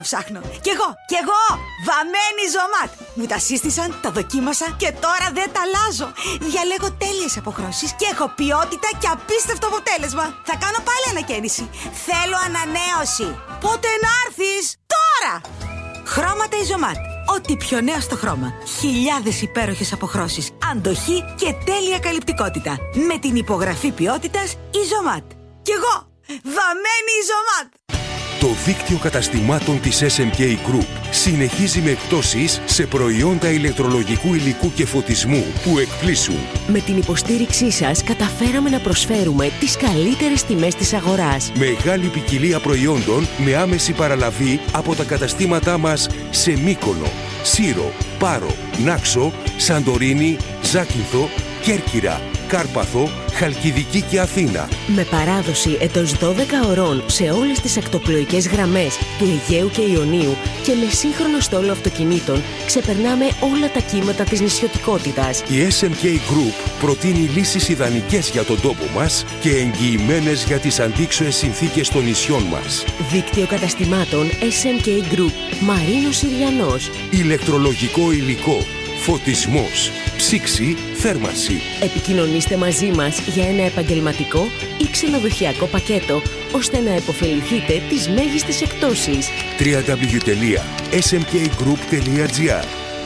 Ψάχνω. Κι εγώ! Βαμμένη Ζωμάτ. Μου τα σύστησαν, τα δοκίμασα και τώρα δεν τα αλλάζω. Διαλέγω τέλειες αποχρώσεις και έχω ποιότητα και απίστευτο αποτέλεσμα. Θα κάνω πάλι ανακαίνιση. Θέλω ανανέωση. Πότε να έρθεις? Τώρα! Χρώματα Ιζωμάτ. Ό,τι πιο νέο στο χρώμα. Χιλιάδες υπέροχες αποχρώσεις, αντοχή και τέλεια καλυπτικότητα. Με την υπογραφή ποιότητας Ιζωμάτ. Κι εγώ! Βαμμένη Ιζωμάτ. Το δίκτυο καταστημάτων της SMK Group συνεχίζει με εκπτώσεις σε προϊόντα ηλεκτρολογικού υλικού και φωτισμού που εκπλήσουν. Με την υποστήριξή σας καταφέραμε να προσφέρουμε τις καλύτερες τιμές της αγοράς. Μεγάλη ποικιλία προϊόντων με άμεση παραλαβή από τα καταστήματά μας σε Μύκονο, Σύρο, Πάρο, Νάξο, Σαντορίνη, Ζάκυνθο, Κέρκυρα, Κάρπαθο, Χαλκιδική και Αθήνα. Με παράδοση εντός 12 ωρών σε όλες τις ακτοπλοϊκές γραμμές του Αιγαίου και Ιωνίου και με σύγχρονο στόλο αυτοκινήτων ξεπερνάμε όλα τα κύματα της νησιωτικότητας. Η SMK Group προτείνει λύσεις ιδανικές για τον τόπο μας και εγγυημένες για τις αντίξωες συνθήκες των νησιών μας. Δίκτυο καταστημάτων SMK Group, Μαρίνος Συριανός. Ηλεκτρολογικό υλικό, φωτισμός, ψήξη, θέρμανση. Επικοινωνήστε μαζί μας για ένα επαγγελματικό ή ξενοδοχειακό πακέτο, ώστε να επωφεληθείτε τις μέγιστες εκπτώσεις. www.smkgroup.gr.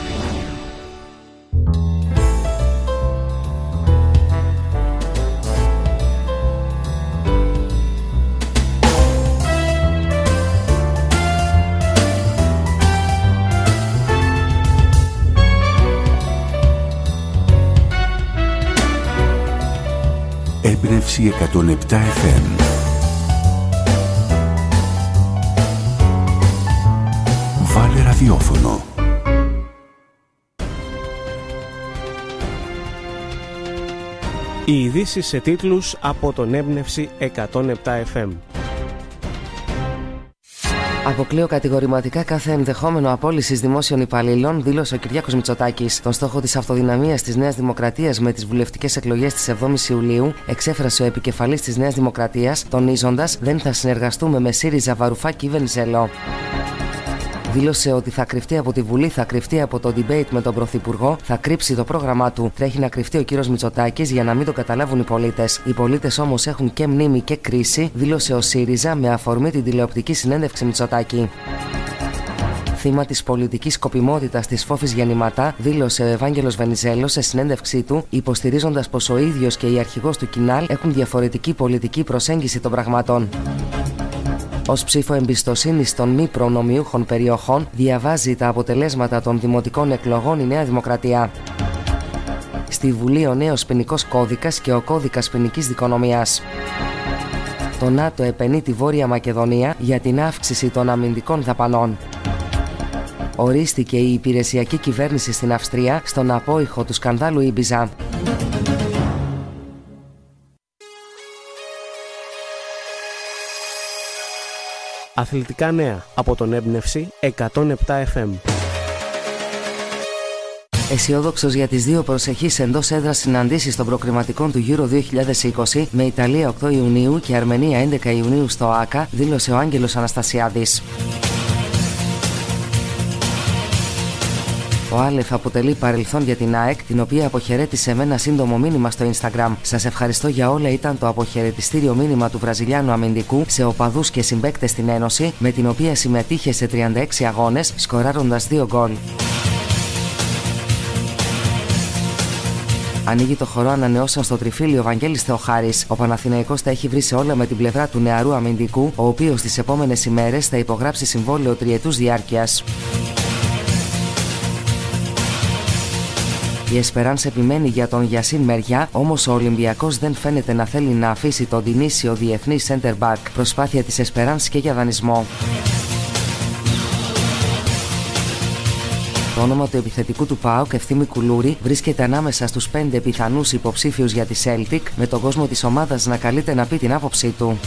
Έμπνευση 107 FM. Βάλε ραδιόφωνο. Οι ειδήσεις σε τίτλους από τον Έμπνευση 107 FM. Αποκλείω κατηγορηματικά κάθε ενδεχόμενο απόλυσης δημόσιων υπαλλήλων, δήλωσε ο Κυριάκος Μητσοτάκης. Τον στόχο της αυτοδυναμίας της Νέας Δημοκρατίας με τις βουλευτικές εκλογές της 7ης Ιουλίου εξέφρασε ο επικεφαλής της Νέας Δημοκρατίας, τονίζοντας: «Δεν θα συνεργαστούμε με ΣΥΡΙΖΑ, Βαρουφάκη ή Βενιζέλο». Δήλωσε ότι θα κρυφτεί από τη Βουλή, θα κρυφτεί από το debate με τον Πρωθυπουργό, θα κρύψει το πρόγραμμά του. Τρέχει να κρυφτεί ο κύριος Μητσοτάκης για να μην το καταλάβουν οι πολίτες. Οι πολίτες όμως έχουν και μνήμη και κρίση, δήλωσε ο ΣΥΡΙΖΑ με αφορμή την τηλεοπτική συνέντευξη Μητσοτάκη. Θύμα της πολιτικής σκοπιμότητας της φόφης γεννηματά, δήλωσε ο Ευάγγελος Βενιζέλος σε συνέντευξή του, υποστηρίζοντας πως ο ίδιος και η αρχηγός του Κινάλ έχουν διαφορετική πολιτική προσέγγιση των πραγμάτων. Ως ψήφο εμπιστοσύνης των μη προνομιούχων περιοχών, διαβάζει τα αποτελέσματα των δημοτικών εκλογών η Νέα Δημοκρατία. Στη Βουλή ο νέος ποινικός κώδικας και ο κώδικας ποινικής δικονομίας. Το ΝΑΤΟ επενεί τη Βόρεια Μακεδονία για την αύξηση των αμυντικών δαπανών. Ορίστηκε η υπηρεσιακή κυβέρνηση στην Αυστρία στον απόϊχο του σκανδάλου Ήμπιζα. Αθλητικά νέα από τον Έμπνευση 107 FM. Αισιόδοξος για τις δύο προσεχείς εντός έδρας συναντήσεις των προκριματικών του Euro 2020 με Ιταλία 8 Ιουνίου και Αρμενία 11 Ιουνίου στο ΆΚΑ, δήλωσε ο Άγγελος Αναστασιάδης. Ο Άλεφ αποτελεί παρελθόν για την ΑΕΚ, την οποία αποχαιρέτησε με ένα σύντομο μήνυμα στο Instagram. «Σας ευχαριστώ για όλα» ήταν το αποχαιρετιστήριο μήνυμα του Βραζιλιάνου αμυντικού σε οπαδούς και συμπαίκτες στην Ένωση, με την οποία συμμετείχε σε 36 αγώνες, σκοράροντας 2 γκολ. Ανοίγει το χορό ανανεώσεων στο Τριφύλι ο Βαγγέλης Θεοχάρης. Ο Παναθηναϊκός τα έχει βρει σε όλα με την πλευρά του νεαρού αμυντικού, ο οποίος τις επόμενες ημέρες θα υπογράψει συμβόλαιο τριετούς διάρκειας. Η Εσπεράνς επιμένει για τον Γιασίν Μεριά, όμως ο Ολυμπιακός δεν φαίνεται να θέλει να αφήσει τον Τινήσιο διεθνή center back. Προσπάθεια της Εσπεράνς και για δανεισμό. Το όνομα του επιθετικού του ΠΑΟΚ, Ευθύμη Κουλούρη, βρίσκεται ανάμεσα στους 5 πιθανούς υποψήφιους για τη Celtic, με τον κόσμο της ομάδας να καλείται να πει την άποψή του.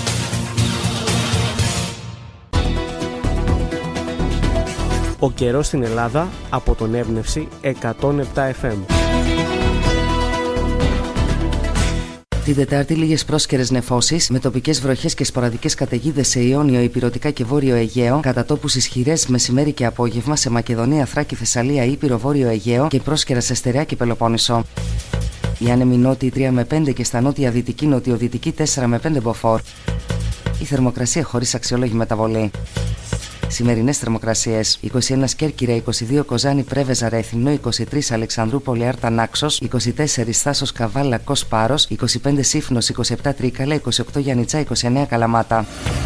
Ο καιρός στην Ελλάδα από τον Έμπνευση 107 FM. Την Τετάρτη, λίγες πρόσκαιρες νεφώσεις με τοπικές βροχές και σποραδικές καταιγίδες σε Ιόνιο, Ηπειρωτικά και Βόρειο Αιγαίο, κατά τόπους ισχυρές μεσημέρι και απόγευμα σε Μακεδονία, Θράκη, Θεσσαλία, Ήπειρο, Βόρειο Αιγαίο και πρόσκαιρα σε Στερεά και Πελοπόννησο. Οι άνεμοι νότιοι 3 με 5 και στα νότια δυτική νοτιοδυτική 4 με 5 μποφόρ. Η θερμοκρασία χωρίς αξιόλογη μεταβολή. Σημερινές θερμοκρασίες: 21 Κέρκυρα, 22 Κοζάνη, Πρέβεζα, Ρέθυμνο, 23 Αλεξανδρούπολη, Άρτα, Νάξος, 24 Θάσος, Καβάλα, Κος, Πάρος, 25 Σύφνος, 27 Τρίκαλα, 28 Γιαννιτσά, 29 Καλαμάτα.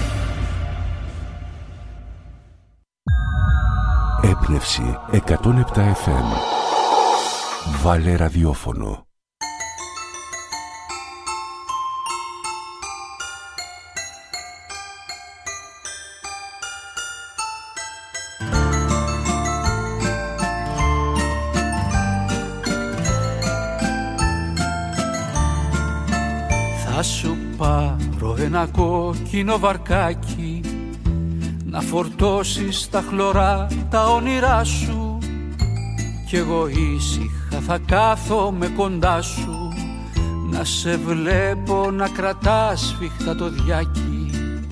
Έμπνευση 107 FM. Βάλε ραδιόφωνο. Θα σου πάρω ένα κόκκινο βαρκάκι να φορτώσεις τα χλωρά τα όνειρά σου κι εγώ ήσυχα θα κάθομαι κοντά σου να σε βλέπω να κρατάς σφιχτά το διάκι.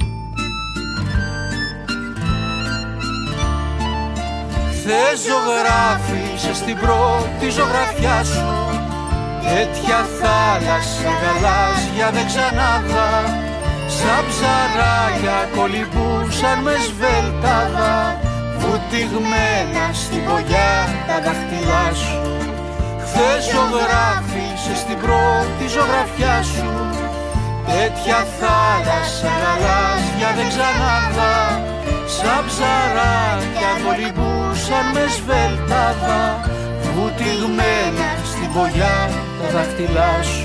Χθες ζωγράφισες στην πρώτη ζωγραφιά σου τέτοια θάλασσα γαλάζια δεν ξανάδα, σαν ψαράκια κολυμπούσαν με σβέλταδα, βουτυγμένα στην πογιά τα δάχτυλά σου. Χθες ζωγράφισες στην πρώτη ζωγραφιά σου τέτοια θάλασσα γαλάζια δεν ξανάδα, σαν ψαράκια κολυμπούσαν με σβέλταδα, βουτυγμένα στην πογιά τα δάχτυλά σου.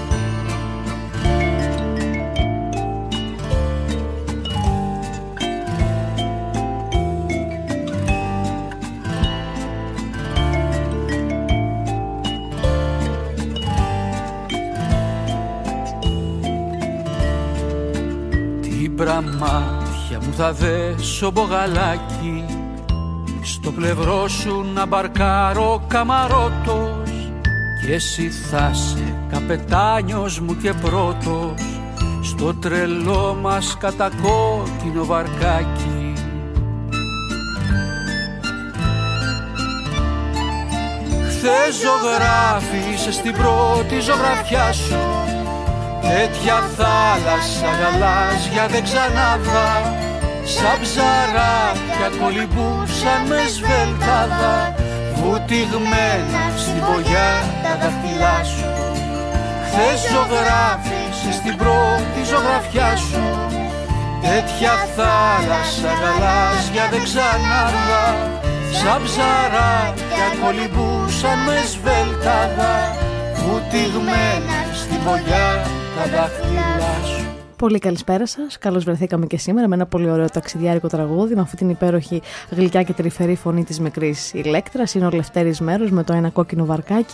Την πραμάτια μου θα δέσω μπογαλάκι, στο πλευρό σου να μπαρκάρω καμαρότος κι εσύ θα σε καπετάνιος μου και πρώτος στο τρελό μας κατακόκκινο βαρκάκι. Χθες ζωγράφισες στην πρώτη ζωγραφιά σου τέτοια θάλασσα γαλάζια δεν ξανάδα, σαν ψαράκια κολυμπούσαν με σβέλταδα, βουτυγμένα στην πογιά τα δάχτυλά σου. Χθες ζωγράφισες στην πρώτη ζωγραφιά σου τέτοια θάλασσα γαλάζια δεν ξανάδα, σαν ψαράκια κολυμπούσαν με σβέλταδα, βουτυγμένα στην πογιά τα δάχτυλά σου. Πολύ καλησπέρα σας. Καλώς βρεθήκαμε και σήμερα με ένα πολύ ωραίο ταξιδιάρικο τραγούδι με αυτή την υπέροχη γλυκιά και τρυφερή φωνή της μικρής Ηλέκτρας. Είναι ο Λευτέρης Μέρος με το ένα κόκκινο βαρκάκι.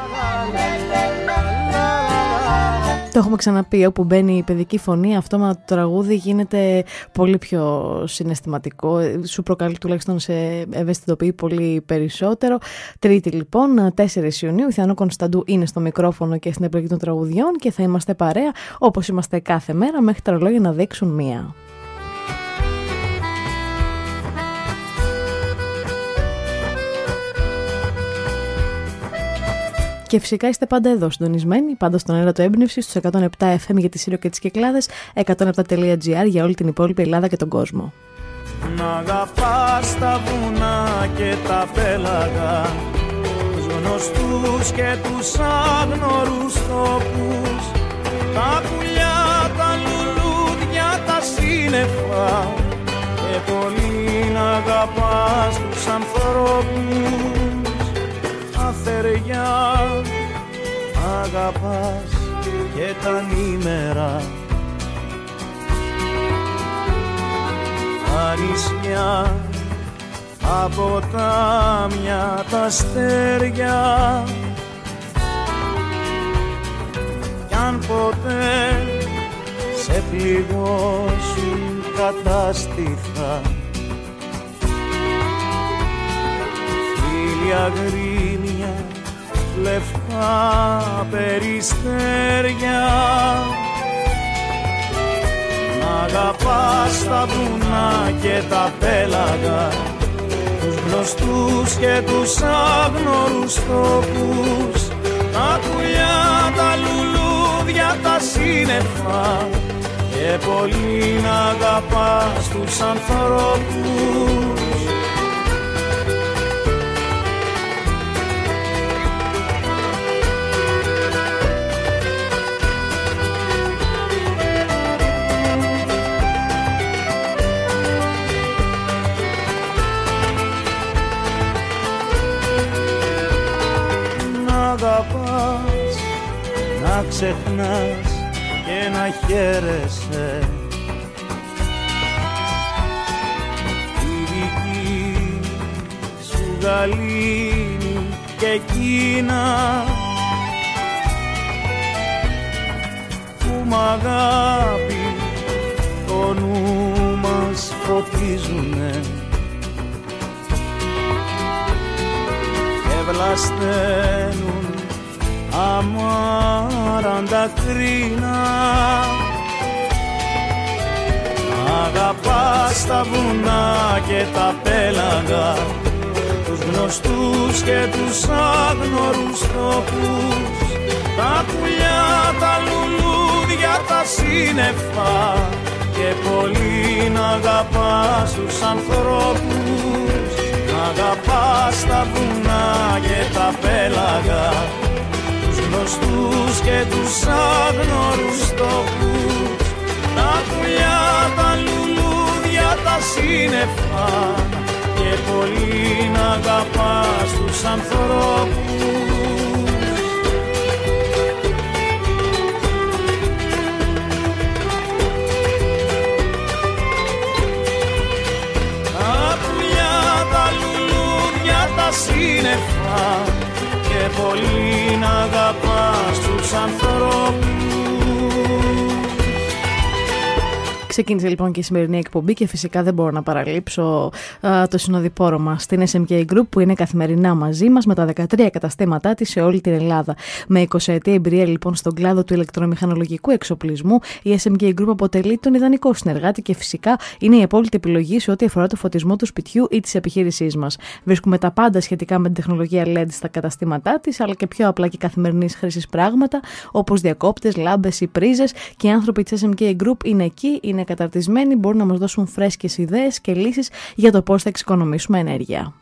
Το έχουμε ξαναπεί, όπου μπαίνει η παιδική φωνή, αυτόματα το τραγούδι γίνεται πολύ πιο συναισθηματικό, σου προκαλεί, τουλάχιστον σε ευαισθητοποιεί πολύ περισσότερο. Τρίτη λοιπόν, 4 Ιουνίου, η Θεανό Κωνσταντού είναι στο μικρόφωνο και στην επιλογή των τραγουδιών και θα είμαστε παρέα, όπως είμαστε κάθε μέρα, μέχρι τα ρολόγια να δείξουν 1. Και φυσικά είστε πάντα εδώ συντονισμένοι, πάντα στον αέρα του Έμπνευση, στους 107 FM για τη Σύρο και τις Κυκλάδες, 107.gr για όλη την υπόλοιπη Ελλάδα και τον κόσμο. Να αγαπάς τα βουνά και τα πέλαγα, τους γνωστούς και τους άγνωρους τόπους, τα πουλιά, τα λουλούδια, τα σύννεφα και πολύ να αγαπάς τους ανθρώπους. Αθεριά αγαπάς και τα νήμερα, τα νησιά, τα ποτάμια, τα αστέρια, κι αν ποτέ σε πληγώσουν κατάστηθα, φίλια γρήμια, λευκά τα περιστέρια, να αγαπάς τα βουνά και τα πέλαγα, τους γνωστούς και τους άγνωρους τόπους, τα πουλιά, τα λουλούδια, τα σύννεφα και πολύ να αγαπάς τους ανθρώπους. Να αγαπάς, να ξεχνάς και να χαίρεσαι, η δική σου γαλήνη και εκείνα που μ' αγάπη το νου μας φωτίζουνε και βλασταίνουν αμάραντα κρίνα. Αγαπάς τα βουνά και τα πέλαγα, τους γνωστούς και τους άγνωρους τόπους, τα πουλιά, τα λουλούδια, τα σύννεφα και πολύ να αγαπάς τους ανθρώπους. Αγαπάς τα βουνά και τα πέλαγα, τους γνωστούς και τους άγνωρους τόπους, τα πουλιά, τα λουλούδια, τα σύννεφα και πολύ να αγαπάς τους ανθρώπους. Τα πουλιά, τα λουλούδια, τα σύννεφα και πολύ να αγαπάς τους ανθρώπους. Ξεκίνησε λοιπόν και η σημερινή εκπομπή και φυσικά δεν μπορώ να παραλείψω το συνοδοιπόρο μας στην SMK Group, που είναι καθημερινά μαζί μας με τα 13 καταστήματά της σε όλη την Ελλάδα. Με 20 ετή εμπειρία λοιπόν στον κλάδο του ηλεκτρομηχανολογικού εξοπλισμού, η SMK Group αποτελεί τον ιδανικό συνεργάτη και φυσικά είναι η απόλυτη επιλογή σε ό,τι αφορά το φωτισμό του σπιτιού ή της επιχείρησής μας. Βρίσκουμε τα πάντα σχετικά με την τεχνολογία LED στα καταστήματά της, αλλά και πιο απλά και καθημερινής χρήσης πράγματα όπως διακόπτες, λάμπες ή πρίζες, και οι άνθρωποι της SMK Group είναι εκεί, είναι καταρτισμένοι, μπορούν να μας δώσουν φρέσκες ιδέες και λύσεις για το πώς θα εξοικονομήσουμε ενέργεια.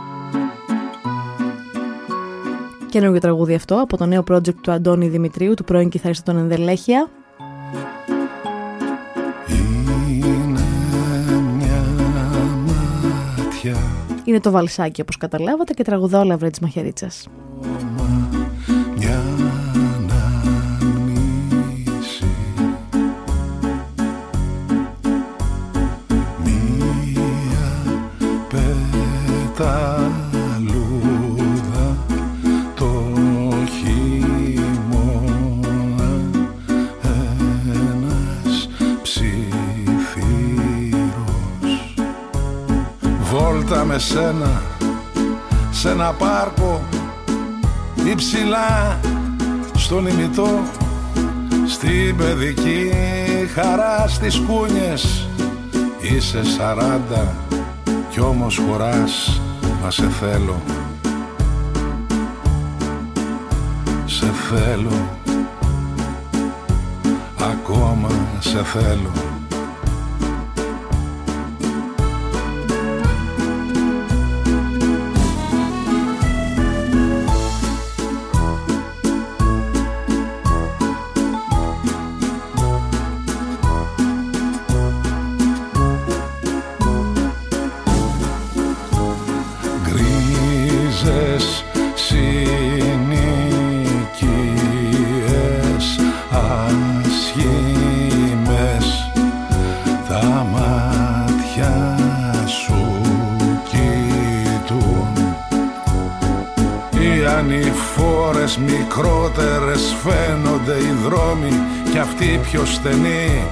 Καινούργιο τραγούδι αυτό από το νέο project του Αντώνη Δημητρίου, του πρώην κιθαρίστα των Ενδελέχεια. Είναι το βαλσάκι όπως καταλάβατε και τραγουδά ο Λαβρέτης Μαχαιρίτσας. Λούδα το χειμώνα, ένας ψιθύρος. Βόλτα με σένα σε ένα πάρκο υψηλά στον ημιτό, στην παιδική χαρά στις κούνιες. Είσαι 40 κι όμως χωράς, μα σε θέλω, σε θέλω, ακόμα σε θέλω. Μικρότερες φαίνονται οι δρόμοι κι αυτοί πιο στενοί.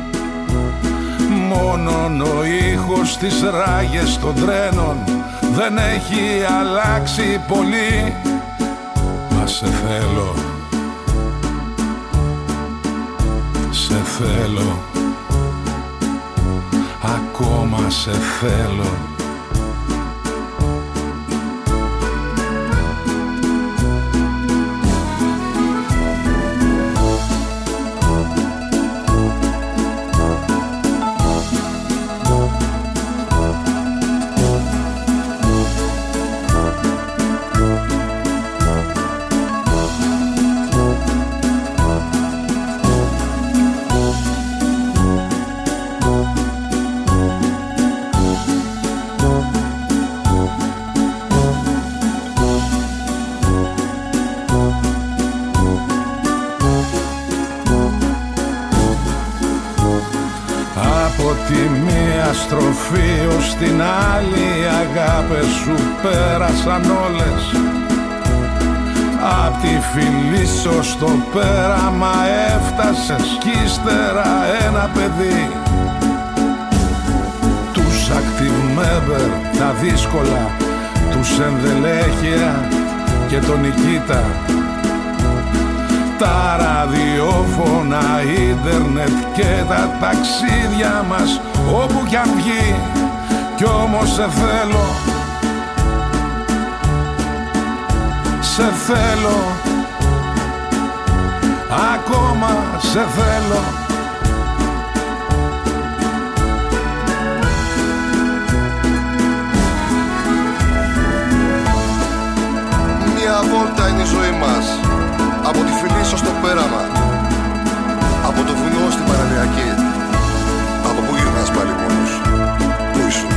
Μόνον ο ήχος στις ράγες των τρένων δεν έχει αλλάξει πολύ. Μα σε θέλω, σε θέλω, ακόμα σε θέλω. Στροφή ως την άλλη, αγάπες σου πέρασαν όλες. Απ' τη φυλή σου στο πέραμα έφτασες κι ύστερα ένα παιδί. Τους ακτιβμέμπερ, τα δύσκολα, τους ενδελέχεια και τον Νικήτα. Τα ραδιόφωνα, ίντερνετ και τα ταξίδια μας, όπου κι αν βγει, κι όμως σε θέλω, σε θέλω, ακόμα σε θέλω. Μια βόλτα είναι η ζωή μας, από τη Φιλίσσο στο πέραμα, από το βουνό στην Παναλιακή. Από πού γυρνάς πάλι μόνος, πού ήσουν?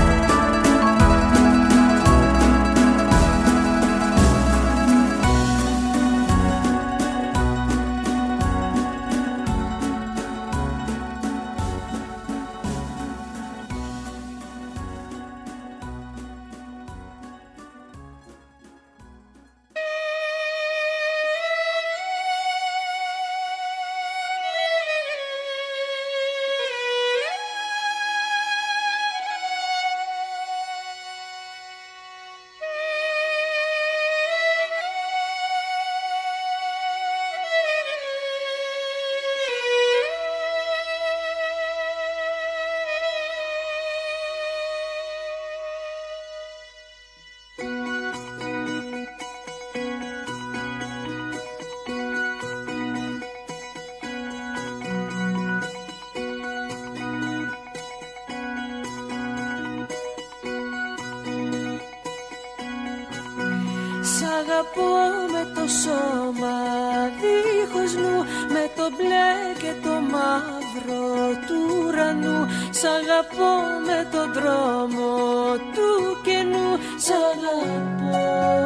Αγαπώ με το σώμα δίχως νου, με το μπλε και το μαύρο του ουρανού. Σ' αγαπώ με τον δρόμο του καινού. Σ' αγαπώ,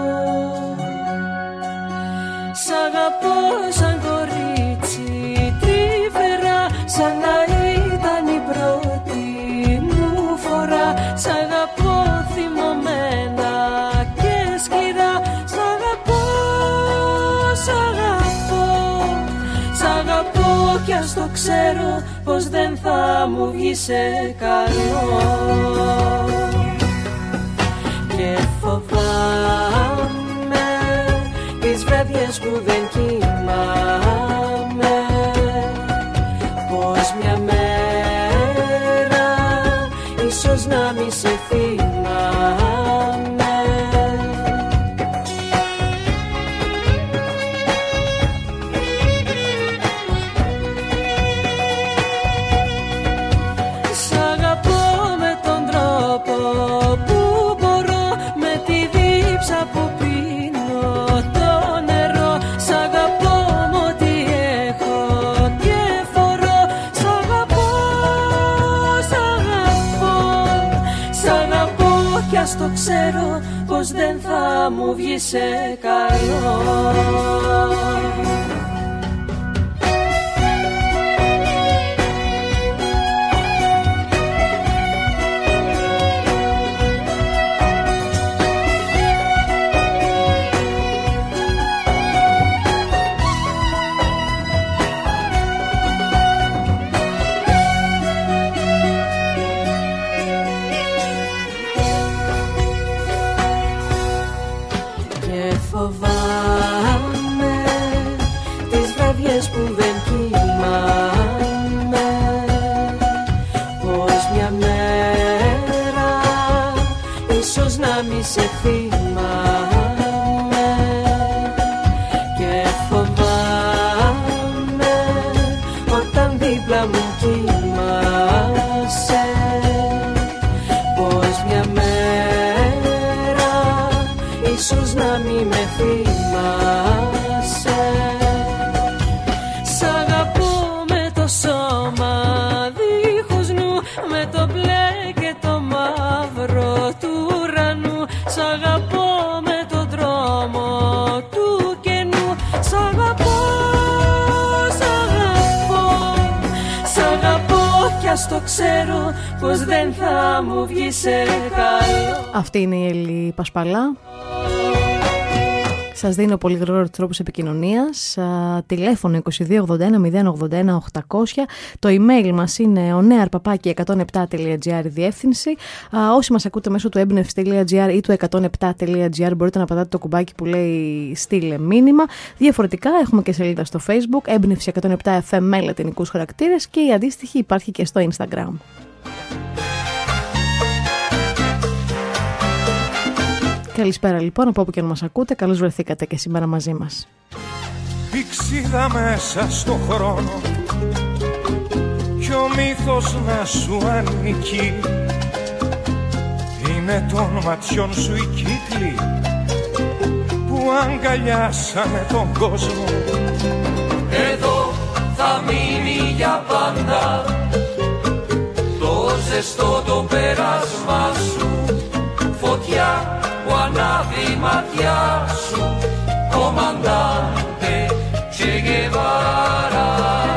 σ' αγαπώ σαν κορίτσι τρυφερά, σαν να ήταν η πρώτη μου φορά. Σ' αγαπώ θυμωμένα και σκυρά. Κι ας το ξέρω πως δεν θα μου βγει σε καλό. Και φοβάμαι τις βραδιές που δεν κοιμάμαι, πως μια μέρα ίσως να μη σε θυμάμαι. Το ξέρω πως δεν θα μου βγει σε καλό. Φοβάμαι ίσως να μη σε θυμάμαι και φοβάμαι όταν δίπλα μου κοιμάσαι πως μια μέρα ίσως να μη με θυμάσαι. Σ' αγαπώ με το σώμα δίχως νου, με το μπλε και το μαύρο του ουρανού. Σ' αγαπώ με τον δρόμο του κενού. Σ' αγαπώ, σ' αγαπώ, σ' αγαπώ κι ας το ξέρω πως δεν θα μου βγει σε καλό. Αυτή είναι η Έλλη Πασπαλά. Σας δίνω πολύ γρήγορα τρόπους επικοινωνίας. Τηλέφωνο 2281 081 800. Το email μας είναι onear@107.gr η διεύθυνση. Όσοι μας ακούτε μέσω του έμπνευση.gr ή του 107.gr μπορείτε να πατάτε το κουμπάκι που λέει στείλε μήνυμα. Διαφορετικά έχουμε και σελίδα στο Facebook έμπνευση 107 FM με λατινικούς χαρακτήρες και η αντίστοιχη υπάρχει και στο Instagram. Καλησπέρα λοιπόν από όπου και αν μας ακούτε. Καλώς βρεθήκατε και σήμερα μαζί μας. Πηξίδα μέσα στο χρόνο κι ο μύθος να σου ανήκει. Είναι των ματιών σου οι κύκλοι που αγκαλιάσανε τον κόσμο. Εδώ θα μείνει για πάντα το ζεστό το πέρασμα σου, φωτιά που ανάβει η ματιά σου, κομμαντάντε Che Guevara.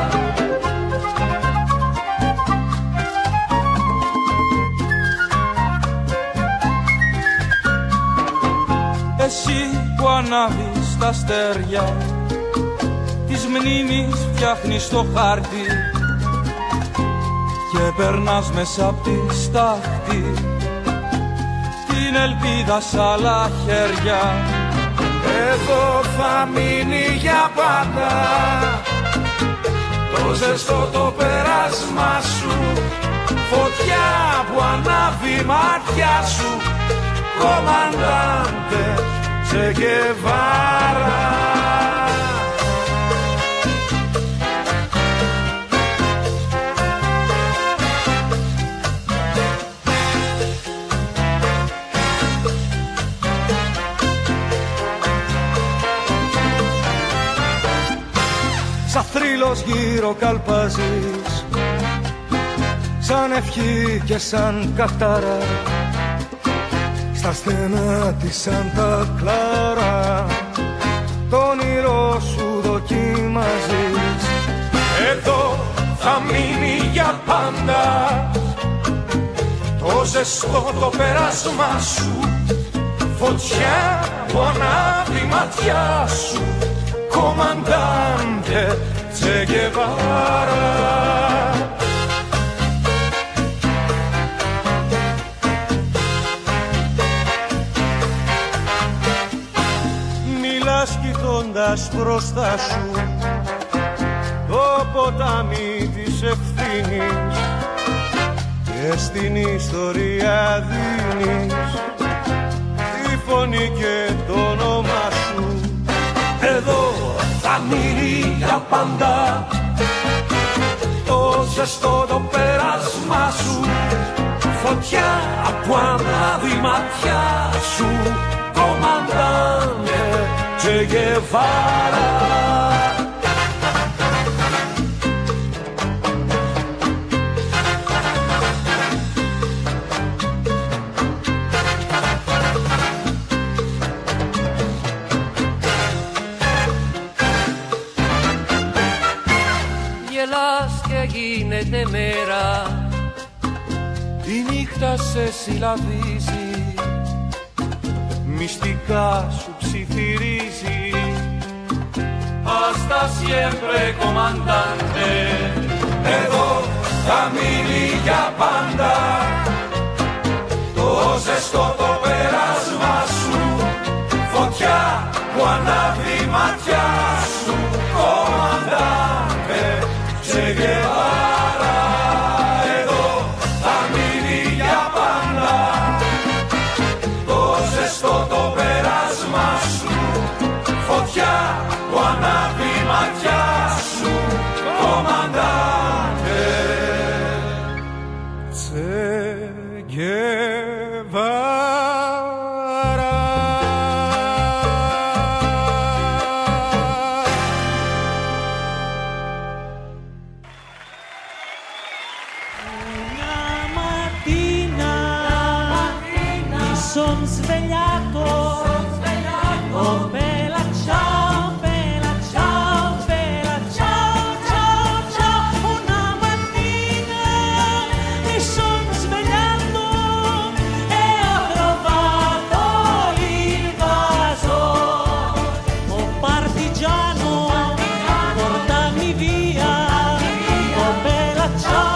Εσύ που ανάβεις τα αστέρια της μνήμης, φτιάχνεις το χάρτη και περνάς μέσα απ' τη στάχτη την ελπίδα σ' άλλα χέρια. Εδώ θα μείνει για πάντα το ζεστό το πέρασμα σου, φωτιά που ανάβει η μάτια σου, κομμαντάντε Che Guevara. Σαν θρύλος γύρω καλπάζεις, σαν ευχή και σαν καθαρά, στα στενά της Σάντα Κλάρα το όνειρό σου δοκιμάζεις. Εδώ θα μείνει για πάντα το ζεστό το πέρασμα σου, φωτιά που ανάβει η ματιά σου, κομμαντάντε Che Guevara. Μιλάς κοιτώντας μπροστά σου το ποτάμι της ευθύνης και στην ιστορία δίνεις τη φωνή και το όνομα σου. Εδώ θα μείνει για πάντα το ζεστό το πέρασμα σου, φωτιά που ανάβει η ματιά σου, κομμαντάντε Che Guevara. γίνεται μέρα, η νύχτα σε συλλαβίζει, μυστικά σου ψιθυρίζει. hasta siempre comandante, εδώ θα μείνει για πάντα το ζεστό το πέρασμα σου, φωτιά που ανάβει η ματιά σου, κομμαντάντε Che Guevara. Εδώ θα μείνει για πάντα son svegliato, oh bella ciao, bella ciao, bella ciao, ciao, ciao. Una mattina mi son svegliato e ho trovato il vaso. Oh partigiano, portami via, oh bella ciao.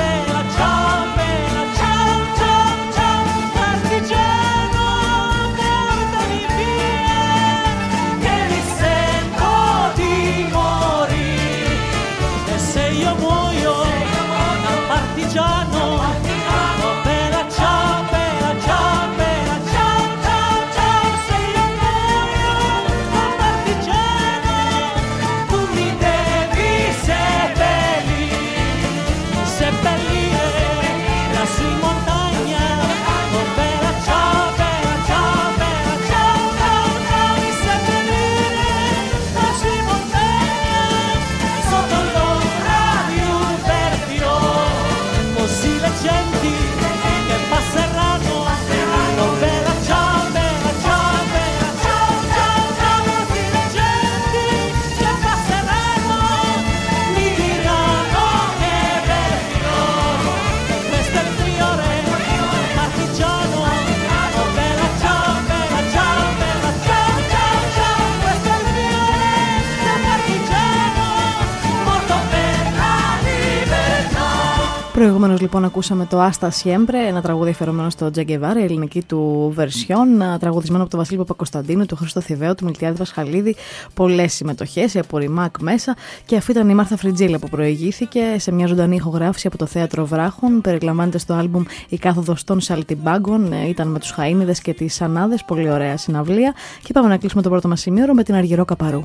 Προηγουμένως λοιπόν ακούσαμε το Άστα Σιέμπρε, ένα τραγούδι αφιερωμένο στο Τζε Γκεβάρα, η ελληνική του βερσιόν, τραγουδισμένο από τον Βασίλη Παπακοσταντίνου, τον Χρήστο Θηβαίο, του Μιλτιάδη Πασχαλίδη. Πολλές συμμετοχές, η Απορριμάκ μέσα. Και αυτή ήταν η Μάρθα Φριτζίλα που προηγήθηκε σε μια ζωντανή ηχογράφηση από το Θέατρο Βράχων. Περιλαμβάνεται στο άλμπουμ Η Κάθοδος των Σαλτιμπάγκων. Ήταν με τους Χαΐνιδες και τις Σανάδες. Πολύ ωραία συναυλία. Και πάμε να κλείσουμε το πρώτο μας σημείο με την Αργυρό Καπαρού.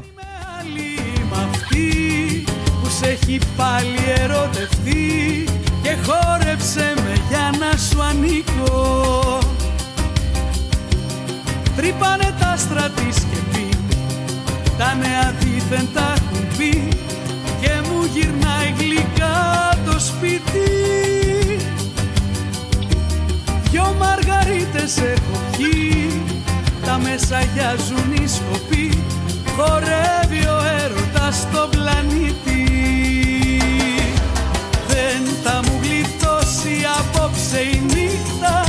Σ' έχει πάλι ερωτευτεί και χόρεψε με για να σου ανήκω. Τρύπανε τα άστρα της και πει, τα νέα δίθεν τα έχουν πει και μου γυρνάει γλυκά το σπίτι. Δυο μαργαρίτες έχω πιει, τα μεσαγιάζουν οι σκοποί, χορεύει ο έρωτας στον πλανήτη. Δεν θα μου γλιτώσει απόψε η νύχτα,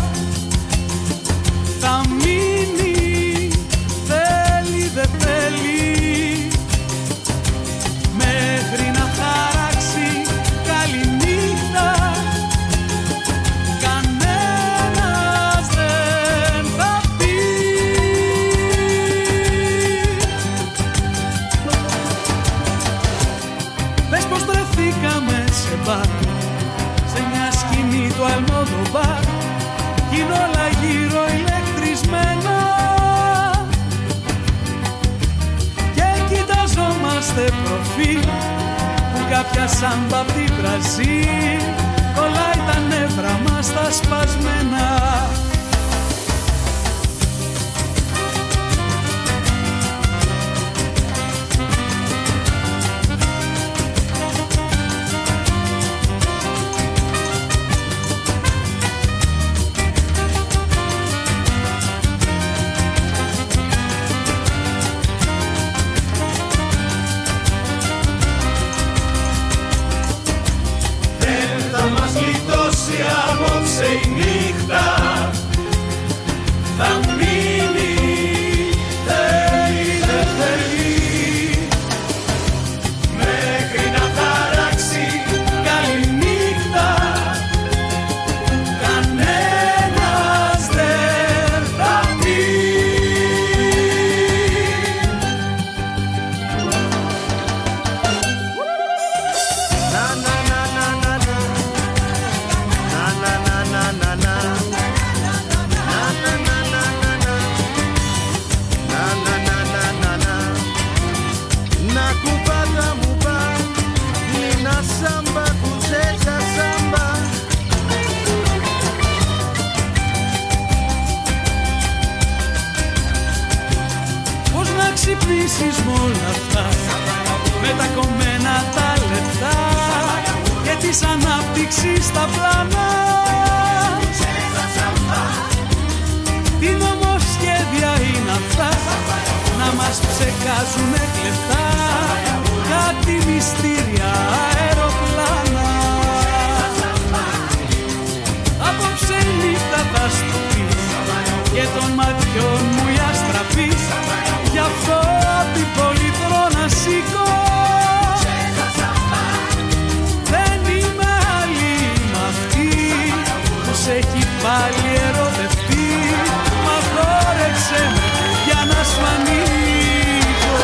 θα μείνει, θέλει δεν θέλει, μέχρι να χαράξει καληνύχτα. Κανένας δεν θα πει. Πες πως βρεθήκαμε σε μπαρ, σε μια σκηνή του Αλμοδοβάρ, κι είναι όλα γύρω ηλεκτρισμένα και κοιταζόμαστε προφίλ που κάποια σάμπα απ' την Βραζίλ κολλάει τα νεύρα μας τα σπασμένα. Απόψε η νύχτα θα μείνει, θέλει δεν θέλει, μέχρι να χαράξει καληνύχτα. Κανένας δεν θα πει. Ξυπνήσεις μ' όλα αυτά, με τα κομμένα τα λεπτά και της ανάπτυξης τα πλάνα. Την μας ψεκάζουνε κλεφτά κάτι μυστήρια αεροπλάνα. Απόψε νύχτα θα σου πεις και των ματιών μου η αστραπής, γι' αυτό την πολυθρό να σηκώ. Δεν είμαι άλλη μ' αυτή που σε έχει πάλι ερωτευτεί, μα χόρεψε με για να σου ανοίγω.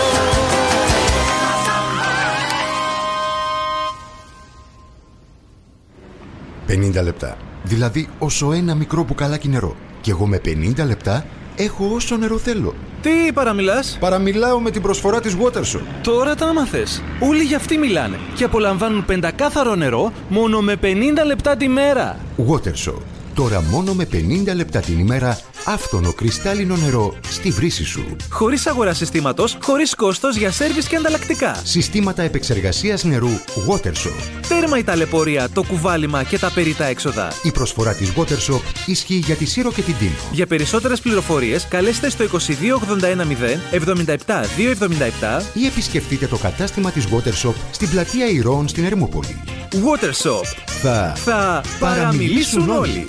50 λεπτά. Δηλαδή όσο ένα μικρό μπουκαλάκι νερό. Και εγώ με 50 λεπτά έχω όσο νερό θέλω. Τι παραμιλάς? Παραμιλάω με την προσφορά της Watershop. Τώρα τα άμαθες. Όλοι για αυτή μιλάνε και απολαμβάνουν πεντακάθαρο νερό μόνο με 50 λεπτά τη μέρα. Watershop. Τώρα μόνο με 50 λεπτά την ημέρα άφθονο κρυστάλλινο νερό στη βρύση σου. Χωρίς αγορά συστήματος, χωρίς κόστος για σέρβις και ανταλλακτικά. Συστήματα επεξεργασίας νερού Watershop. Τέρμα η ταλαιπωρία, το κουβάλιμα και τα περιττά έξοδα. Η προσφορά της Watershop ισχύει για τη Σύρο και την Τίνο. Για περισσότερες πληροφορίες καλέστε στο 22810 77277 ή επισκεφτείτε το κατάστημα της Watershop στην πλατεία Ηρώων στην Ερμούπολη. Watershop. Θα παραμιλήσουν όλοι.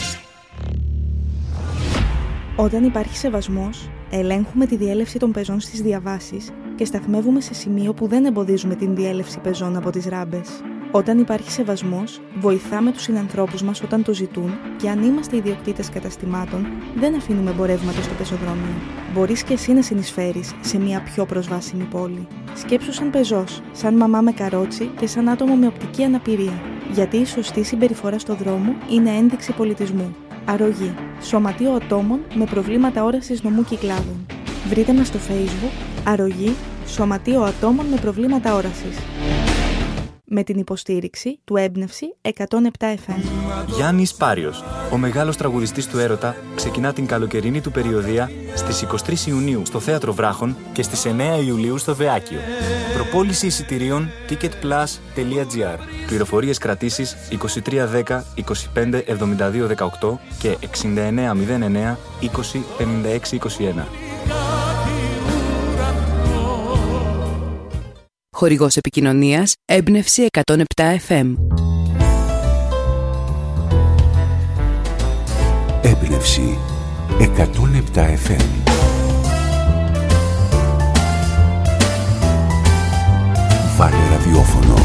Όταν υπάρχει σεβασμός, ελέγχουμε τη διέλευση των πεζών στις διαβάσεις και σταθμεύουμε σε σημείο που δεν εμποδίζουμε την διέλευση πεζών από τις ράμπες. Όταν υπάρχει σεβασμός, βοηθάμε τους συνανθρώπους μας όταν το ζητούν και αν είμαστε ιδιοκτήτες καταστημάτων, δεν αφήνουμε εμπορεύματα στο πεζοδρόμιο. Μπορείς και εσύ να συνεισφέρεις σε μια πιο προσβάσιμη πόλη. Σκέψου σαν πεζός, σαν μαμά με καρότσι και σαν άτομο με οπτική αναπηρία. Γιατί η σωστή συμπεριφορά στο δρόμο είναι ένδειξη πολιτισμού. Αρρωγή. Σωματείο ατόμων με προβλήματα όρασης νομού Κυκλάδων. Βρείτε μας στο Facebook Αρρωγή. Σωματείο ατόμων με προβλήματα όρασης. Με την υποστήριξη του Έμπνευση 107 FM. Γιάννης Πάριος, ο μεγάλος τραγουδιστής του έρωτα, ξεκινά την καλοκαιρινή του περιοδεία στις 23 Ιουνίου στο Θέατρο Βράχων και στις 9 Ιουλίου στο Βεάκιο. Προπόληση εισιτηρίων ticketplus.gr. Πληροφορίες κρατήσεις 2310 25 72 18 και 6909 20 56 21. Χορηγός επικοινωνίας Έμπνευση 107 FM. Έμπνευση 107 FM. Βάλε ραδιόφωνο.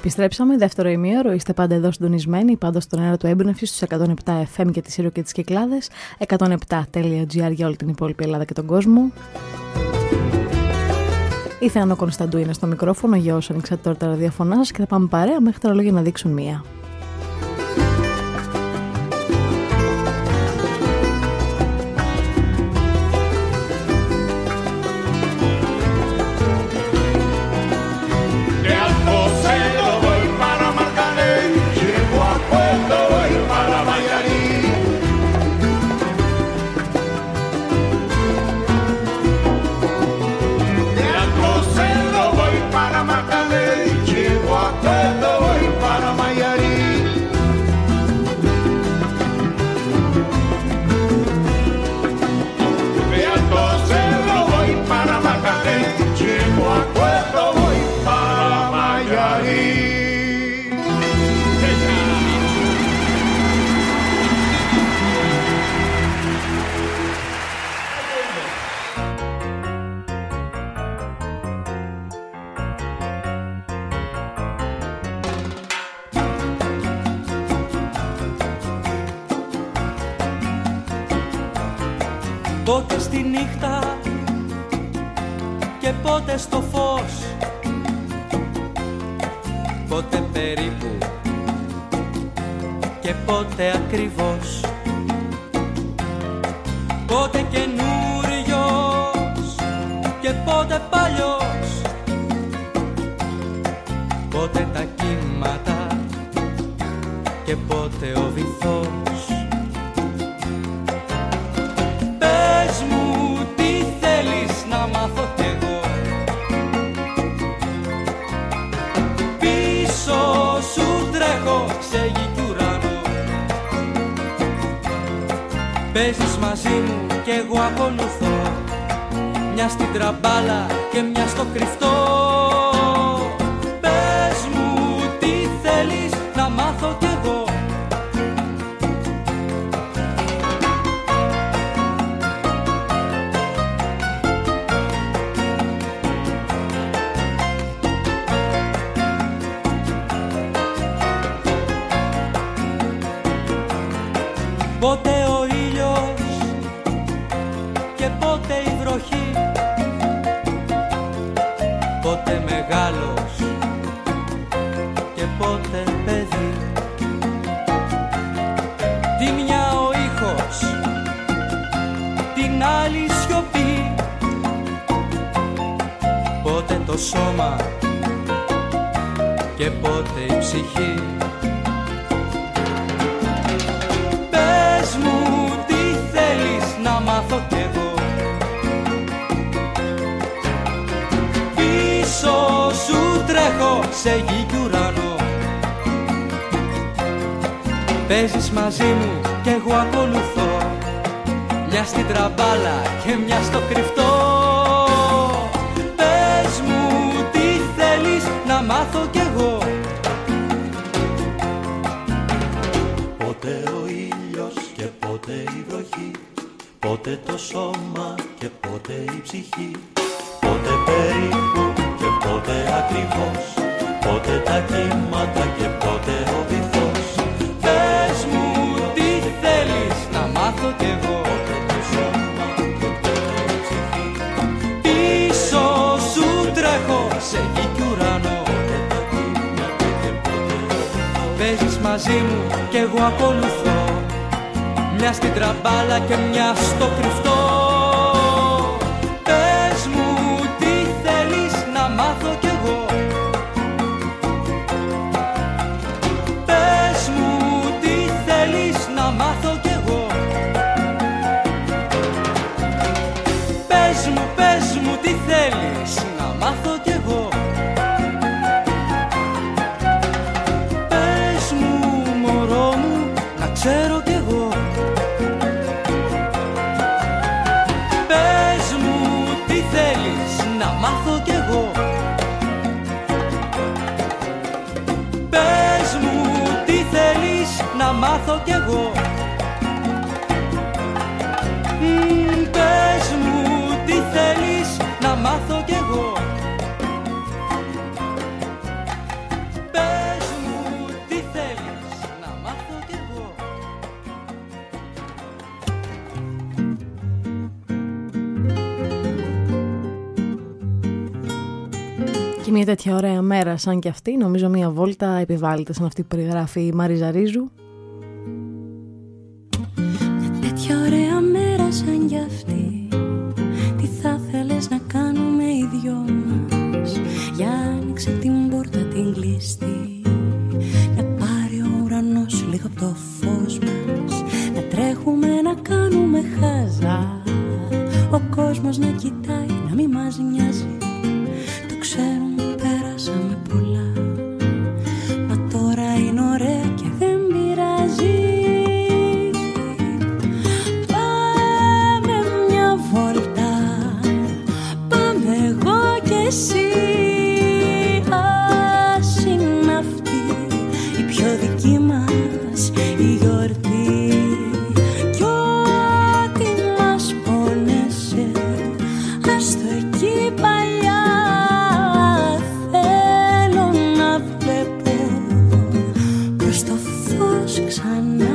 Επιστρέψαμε, δεύτερο ημίωρο. Είστε πάντα εδώ συντονισμένοι, πάντα στον αέρα του Έμπνευση στους 107 FM και τη Σύρο και τις Κυκλάδες, 107.gr για όλη την υπόλοιπη Ελλάδα και τον κόσμο. Η Θεάνο Κωνσταντού είναι στο μικρόφωνο για όσους ανοίξατε τώρα τα ραδιοφωνά σας και θα πάμε παρέα μέχρι τα ρολόγια να δείξουν μία. Πότε στη νύχτα και πότε στο φως, πότε περίπου και πότε ακριβώς, πότε καινούριος και πότε παλιός, πότε τα κύματα και πότε ο βυθός. Παίζεις μαζί μου κι εγώ ακολουθώ, μια στην τραμπάλα και μια στο κρυφτό. Πες μου τι θέλεις να μάθω κι εγώ. Πότε ο ήλιος και πότε η βροχή, πότε μεγάλος και πότε παιδί. Τη μια ο ήχος, την άλλη σιωπή, πότε το σώμα και πότε η ψυχή. Μάθω κι εγώ. Πίσω σου τρέχω σε γη κι ουρανό. Παίζεις μαζί μου κι εγώ ακολουθώ, μια στην τραμπάλα και μια στο κρυφτό. Πες μου τι θέλεις να μάθω κι εγώ. Πότε ο ήλιος και πότε η βροχή, πότε το σώμα και πότε η ψυχή, πότε περίπου και πότε ακριβώς, πότε τα κύματα και πότε ο βυθός. Πες μου τι θέλεις να μάθω κι εγώ. Πότε το σώμα και πότε η ψυχή, πίσω σου τρέχω σε γη κι ουρανό. Πότε τα κύματα και πότε ο βυθός. Παίζεις μαζί μου κι εγώ ακολουθώ, μια στην τραμπάλα και μια στο κρυφτό. Πες μου τι θέλεις να μάθω κι εγώ. Πες μου τι θέλεις να μάθω κι εγώ. Πες μου τι θέλεις να μάθω κι εγώ. Πες μου μωρό μου να ξέρω κι εγώ. Να μάθω κι εγώ. Πες μου τι θέλεις να μάθω κι εγώ. Πες μου τι θέλεις να μάθω κι εγώ. Και μια τέτοια ωραία μέρα σαν και αυτή, νομίζω μια βόλτα επιβάλλεται σαν αυτή που περιγράφει η Μαρίζα Ρίζου. Μια τέτοια ωραία μέρα σαν κι αυτή, τι θα θέλες να κάνουμε οι δυο μας? Για άνοιξε την πόρτα την κλειστή, να πάρει ο ουρανός λίγο από το φως μας, να τρέχουμε να κάνουμε χάζα, ο κόσμος να κοιτάει, να μην μας νοιάζει. Το ξέρουμε, πέρασαμε πολλά, μα τώρα είναι ωραία και δεν πειράζει. Πάμε μια βόλτα, πάμε εγώ και εσύ. Ας είναι αυτή η πιο δική μας η γιορτή, κι ό,τι μας πόνεσε ας το εκεί παλιά. Θέλω να βλέπω προς το φως ξανά.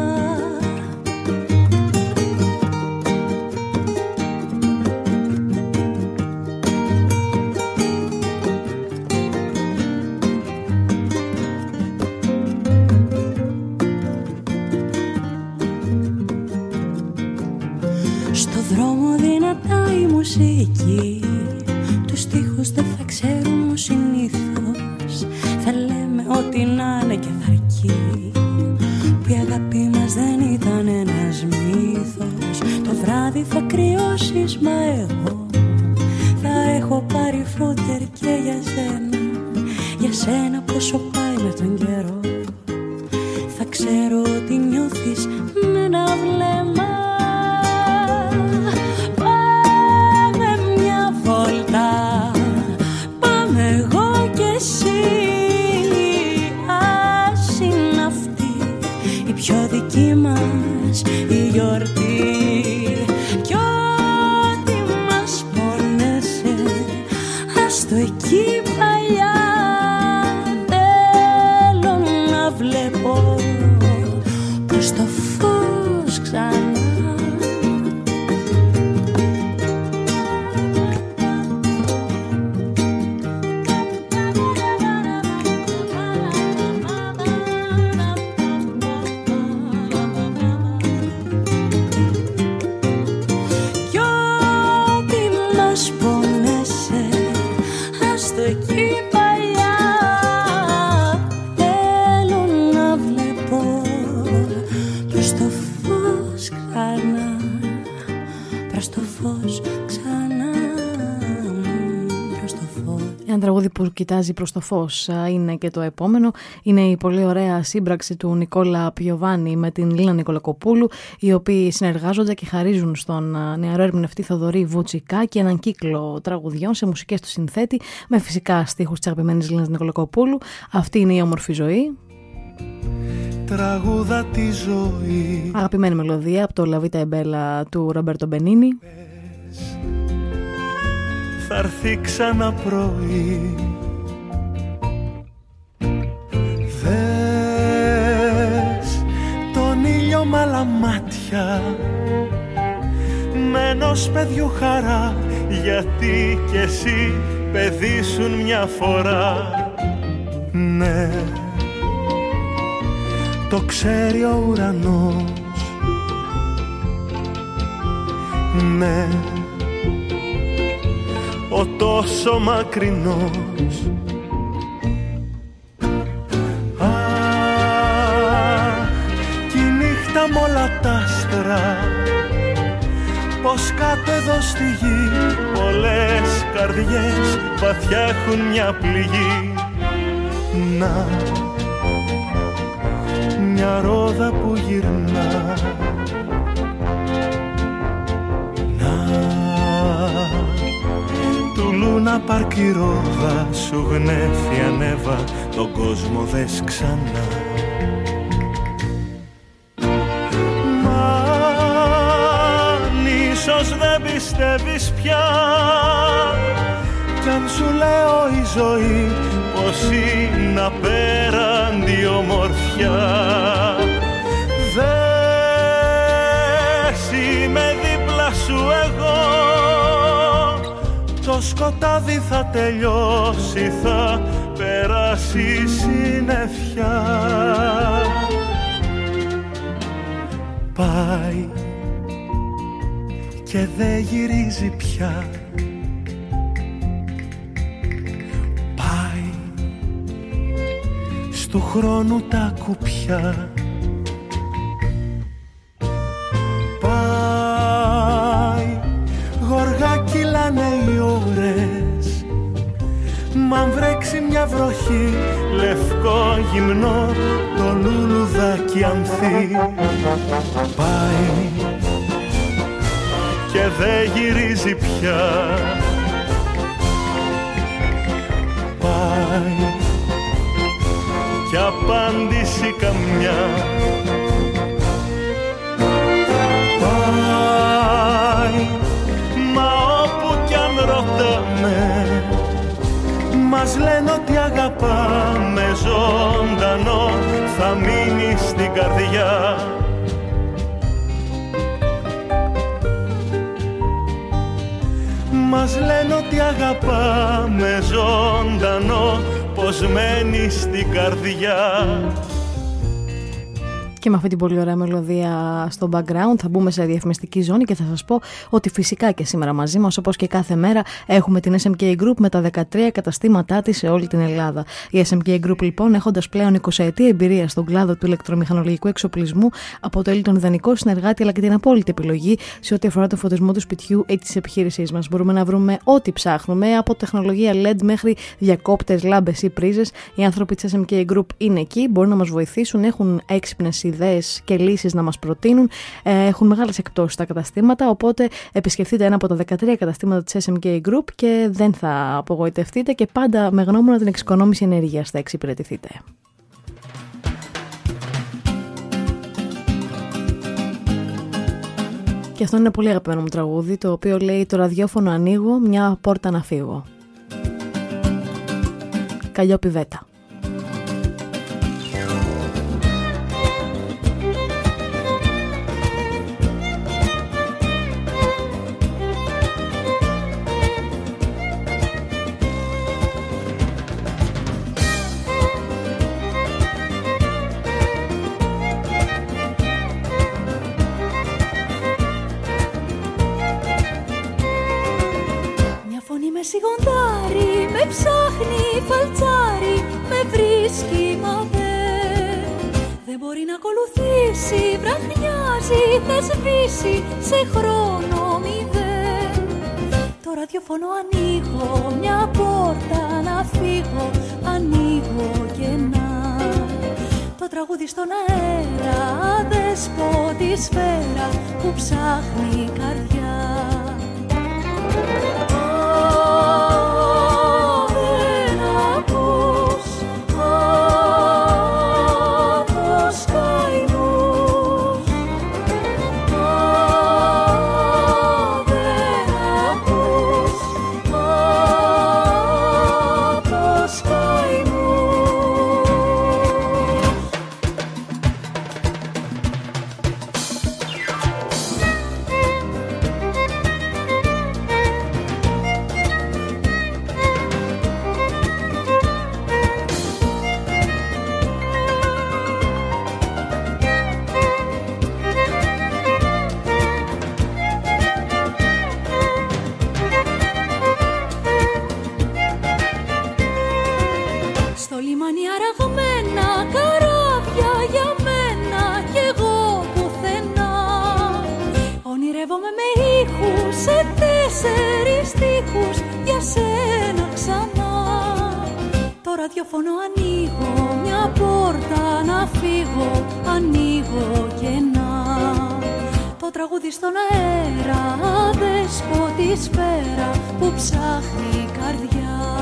Στο δρόμο δυνατά η μουσική, τους στίχους δεν θα ξέρουμε συνήθως, θα λέμε ό,τι να είναι και θα αρκεί, που η αγάπη μας δεν ήταν ένας μύθος. Το βράδυ θα κρυώσεις, μα εγώ θα έχω πάρει φώτερ και για σένα, για σένα πόσο πάει με τον καιρό. Θα ξέρω ότι νιώθεις με ένα βλέμμα. Πάμε εγώ και εσύ, ας είναι αυτή η πιο δική μας η γιορτή, κι ό,τι μας πόνεσε ας το εκεί παλιά. Θέλω να βλέπω προς το φως ξανά. Ένα τραγούδι που κοιτάζει προς το φως είναι και το επόμενο. Είναι η πολύ ωραία σύμπραξη του Νικόλα Πιοβάνη με την Λίνα Νικολακοπούλου, οι οποίοι συνεργάζονται και χαρίζουν στον νεαρό ερμηνευτή Θοδωρή Βουτσικάκη έναν κύκλο τραγουδιών σε μουσικές του συνθέτη, με φυσικά στίχους της αγαπημένης Λίνας Νικολακοπούλου. Αυτή είναι η όμορφη ζωή. Τραγούδα τη ζωή. Αγαπημένη μελωδία από το Λαβίτα Εμπέλα του Ρομπέρτο Μπενίνι. Θα έρθει ξανά πρωί. Δες τον ήλιο μ' άλλα μάτια, με ενός παιδιού χαρά, γιατί κι εσύ παιδί σου μια φορά. Ναι, το ξέρει ο ουρανός. Ναι, ο τόσο μακρινός. Α, κι η νύχτα μ' όλα τ' άστρα, πως κάτω εδώ στη γη πολλές καρδιές βαθιά έχουν μια πληγή. Να, μια ρόδα που γυρνά. Λούνα πάρκ η ρόδα σου γνέφει ανέβα, τον κόσμο δες ξανά. Μα αν ίσως δεν πιστεύεις πια, κι αν σου λέω η ζωή πως είναι απέραντη ομορφιά, δες είμαι δίπλα σου εγώ, το το σκοτάδι θα τελειώσει, θα περάσει η συννεφιά. Πάει και δεν γυρίζει πια. Πάει στου χρόνου τα κουπιά. Πάει γοργά κυλάνε οι ώρες. Μ' αν βρέξει μια βροχή, λευκό γυμνό το λουλουδάκι ανθεί. Πάει και δεν γυρίζει πια. Πάει κι απάντηση καμιά. Πάει, μα όπου κι αν ρωτάμε, μας λένε ότι αγαπάμε ζωντανό, θα μείνει στην καρδιά. Μας λένε ότι αγαπάμε ζωντανό, πως μένει στην καρδιά. Και με αυτή την πολύ ωραία μελωδία στο background θα μπούμε σε διαφημιστική ζώνη και θα σας πω ότι φυσικά και σήμερα μαζί μας, όπως και κάθε μέρα, έχουμε την SMK Group με τα 13 καταστήματά της σε όλη την Ελλάδα. Η SMK Group λοιπόν, έχοντας πλέον 20ετή εμπειρία στον κλάδο του ηλεκτρομηχανολογικού εξοπλισμού, αποτελεί τον ιδανικό συνεργάτη αλλά και την απόλυτη επιλογή σε ό,τι αφορά το φωτισμό του σπιτιού ή της επιχείρησής μας. Μπορούμε να βρούμε ό,τι ψάχνουμε, από τεχνολογία LED μέχρι διακόπτες, λάμπες ή πρίζες. Οι άνθρωποι της SMK Group είναι εκεί, μπορούν να μας βοηθήσουν, έχουν έξυπνες ιδέες και λύσεις να μας προτείνουν, έχουν μεγάλες εκπτώσεις στα καταστήματα, οπότε επισκεφτείτε ένα από τα 13 καταστήματα της SMK Group και δεν θα απογοητευτείτε και πάντα με γνώμονα την εξοικονόμηση ενέργειας θα εξυπηρετηθείτε. Και αυτό είναι ένα πολύ αγαπημένο μου τραγούδι, το οποίο λέει «Το ραδιόφωνο ανοίγω, μια πόρτα να φύγω». Καλλιόπη Βέτα. Σιγοντάρι, με ψάχνει, φαλτσάρι, με βρίσκει, μα δεν μπορεί να ακολουθήσει, βραχνιάζει, θα σβήσει σε χρόνο μηδέν. Το ραδιόφωνο ανοίγω, μια πόρτα να φύγω, ανοίγω κενά. Το τραγούδι στον αέρα, δεσπότη σφαίρα που ψάχνει η καρδιά. Ραδιόφωνο ανοίγω, μια πόρτα να φύγω, ανοίγω κενά. Το τραγούδι στον αέρα, δεσπότη σφαίρα που ψάχνει η καρδιά.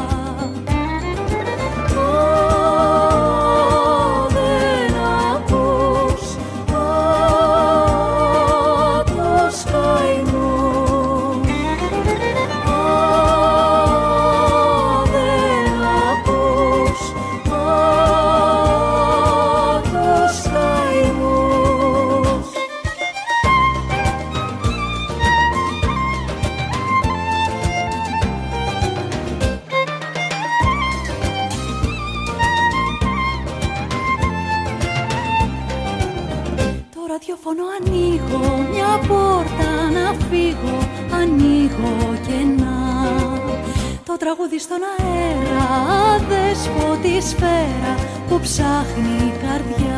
Δεν ακούς το σκάιμο. έχω μια πόρτα να φύγω, ανοίγω κενά. Το τραγούδι στον αέρα, αδέσποτη σφαίρα που ψάχνει η καρδιά.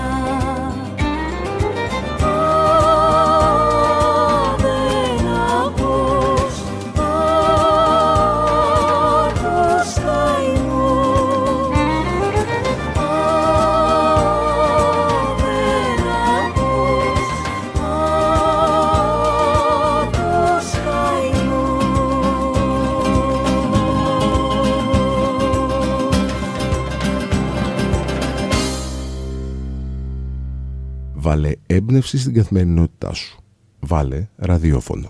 Δεν ακούς το σκαϊνού. Δεν ακούς το σκαϊνού. Βάλε έμπνευση στην καθημερινότητά σου. Βάλε ραδιόφωνο.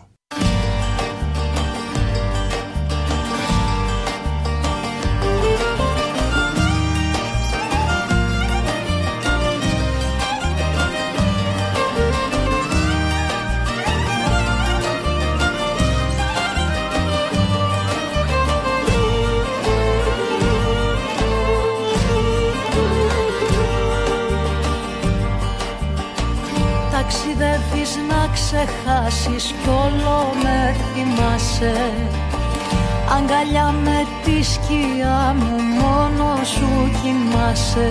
Ταξιδεύεις να ξεχάσεις κι όλο με θυμάσαι. Αγκαλιά με τη σκιά μου μόνο σου κοιμάσαι.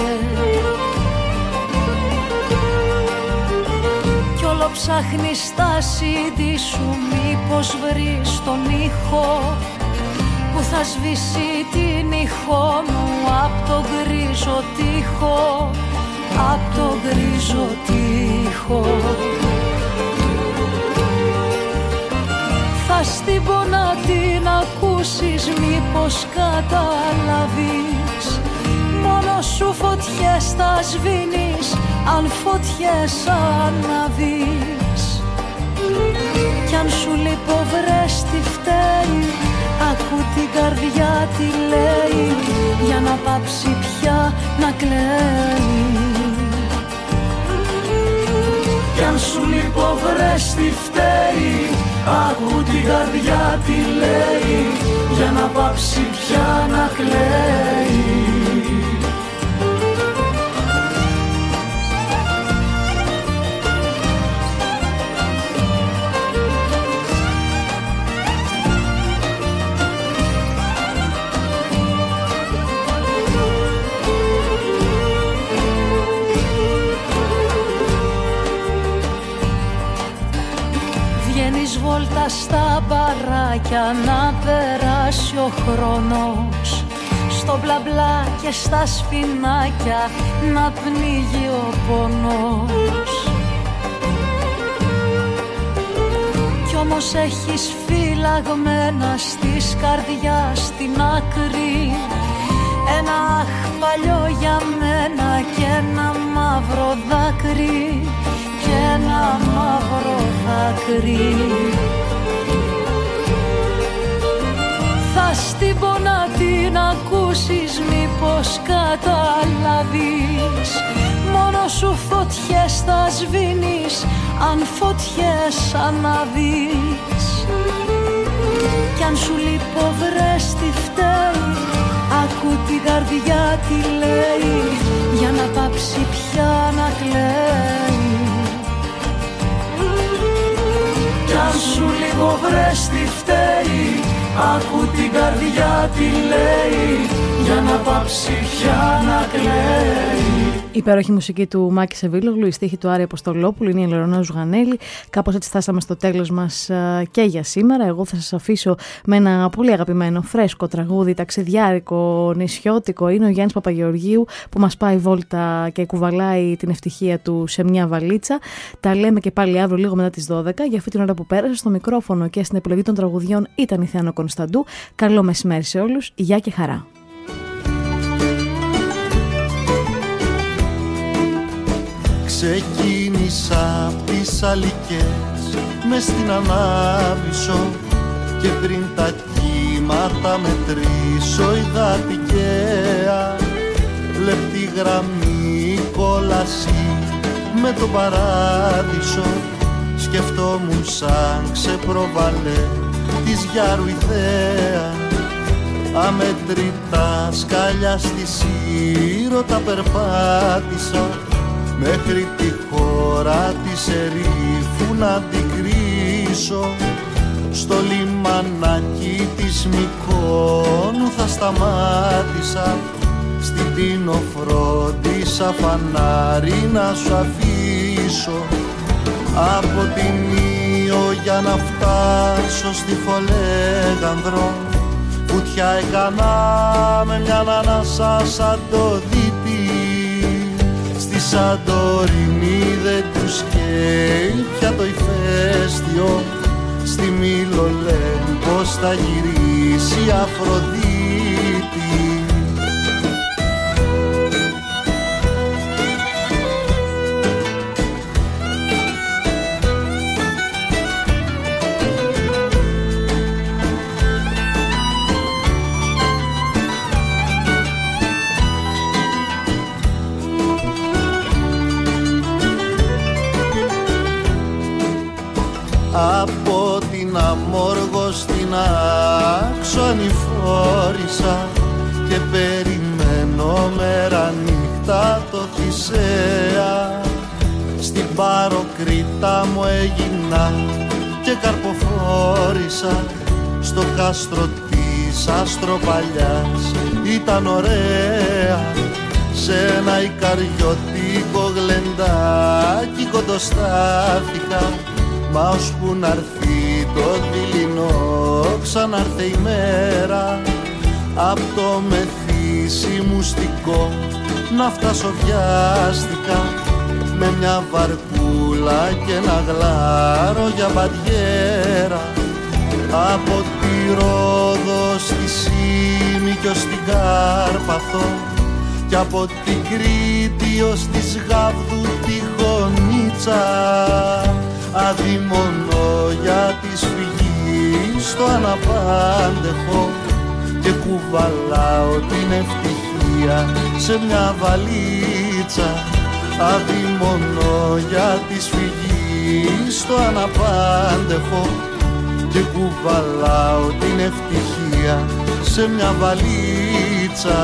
Κι όλο ψάχνεις τα CD σου, μήπως βρεις τον ήχο που θα σβήσει την ηχό μου απ' τον γκρίζο τοίχο, απ' τον γκρίζο τοίχο. Θα στην πω να την ακούσεις, μήπως καταλαβείς. Μόνο σου φωτιές θα σβήνεις, αν φωτιές αναβείς. Κι αν σου λείπω βρες τι φταίει, ακού την καρδιά τι λέει, για να πάψει πια να κλαίει. Κι αν σου λείπω βρες τι φταίει, ακού την καρδιά τι λέει, για να πάψει πια να κλαίει. Βόλτα στα μπαράκια να περάσει ο χρόνος, στο μπλα μπλα και στα σφινάκια να πνίγει ο πόνος. Κι όμως έχεις φυλαγμένα στις καρδιάς στην άκρη ένα αχ παλιό για μένα και ένα μαύρο δάκρυ, και ένα μαύρο δάκρυ. Θα στην πω να την ακούσεις, μήπως καταλαβείς. Μόνο σου φωτιές θα σβήνεις, αν φωτιές αναβείς. Κι αν σου λείπω βρες τι φταίει, ακού την καρδιά τι λέει, για να πάψει πια να κλαίει. Κι αν σου λίγο βρες τι φταίει, ακού την καρδιά τι λέει, για να πάψει πια να κλαίει. Υπέροχη μουσική του Μάκη Σεβίλογλου, η στίχη του Άρη Αποστολόπουλου, είναι η Ελεονόρα Ζουγανέλη. Κάπως έτσι φτάσαμε στο τέλος μας και για σήμερα. Εγώ θα σας αφήσω με ένα πολύ αγαπημένο φρέσκο τραγούδι, ταξιδιάρικο, νησιώτικο. Είναι ο Γιάννης Παπαγεωργίου που μας πάει βόλτα και κουβαλάει την ευτυχία του σε μια βαλίτσα. Τα λέμε και πάλι αύριο λίγο μετά τις 12. Για αυτή την ώρα που πέρασε στο μικρόφωνο και στην επιλογή των τραγουδιών ήταν η Θεάνο Κωνσταντού. Καλό μεσημέρι σε όλους. Γεια και χαρά. Ξεκίνησα απ' τις αλικές μες στην Ανάβησσο και πριν τα κύματα μετρήσω είδα τυχαία λεπτή γραμμή κόλαση με τον παράδεισο. Σκεφτόμουν σαν ξεπροβαλέ της Γιάρου ιδέα, αμετρητά σκάλια στη Σύρο τα περπάτησα μέχρι τη χώρα της ερήφου να την κρίσω. Στο λιμανάκι της Μυκόνου θα σταμάτησα, στην Τίνο φρόντισα φανάρι να σου αφήσω. Από την Ήο για να φτάσω στη Φολέγανδρο, βουτιά έκανα με μια ανάσα σαν το δίτη. Στη Σαντορίνη δεν τους καίει πια το ηφαίστειο, στη Μήλο λένε πως θα γυρίσει η Αφροδίτη. Από την Αμόργο στην Άξο ανηφόρησα και περιμένω μέρα νύχτα το Θησέα. Στην Παροκρίτα μου έγινα και καρποφόρησα, στο κάστρο της Αστροπαλιάς ήταν ωραία. Σε ένα ικαριωτικό γλεντάκι κοντοστάθηκα, μα ώσπου να'ρθεί το δειλινό ξανάρθε η μέρα. Απ' το μεθύσιμουστικό να φτάσω βιάστηκα, με μια βαρκούλα και ένα γλάρο για μπαριέρα. Από τη Ρόδο στη Σίμικη ως την Κάρπαθο, κι από την Κρήτη ως της Γάβδου τη Γονίτσα. Αδειμονώ για της φυγής το αναπάντεχο και κουβαλάω την ευτυχία σε μια βαλίτσα. Αδειμονώ για της φυγής το αναπάντεχο και κουβαλάω την ευτυχία σε μια βαλίτσα.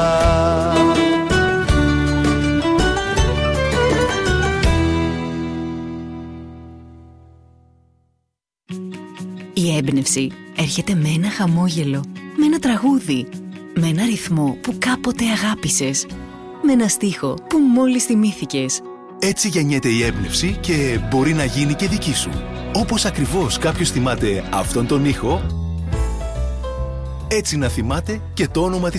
Η έμπνευση έρχεται με ένα χαμόγελο, με ένα τραγούδι, με ένα ρυθμό που κάποτε αγάπησες, με ένα στίχο που μόλις θυμήθηκες. Έτσι γεννιέται η έμπνευση και μπορεί να γίνει και δική σου. Όπως ακριβώς κάποιος θυμάται αυτόν τον ήχο, έτσι να θυμάται και το όνομα της